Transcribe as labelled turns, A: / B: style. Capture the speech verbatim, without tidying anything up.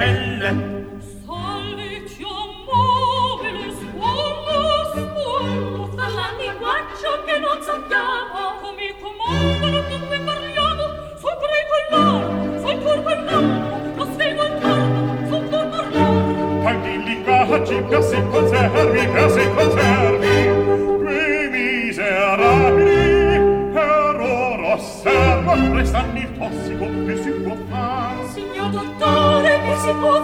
A: belle.
B: Salvitio mobile, scuola, scuola, sta la linguaccia che non sappiamo. Come comandano, come parliamo, sul greco e l'arabo, sul turco e l'arabo, lo svego e l'arabo, sul turco e l'arabo.
A: Tanti linguaggi per se conservi, per se conservi. Quei miserabili, per ora osserva, restano il tossico che si può fare.
B: Signor dottore, che si può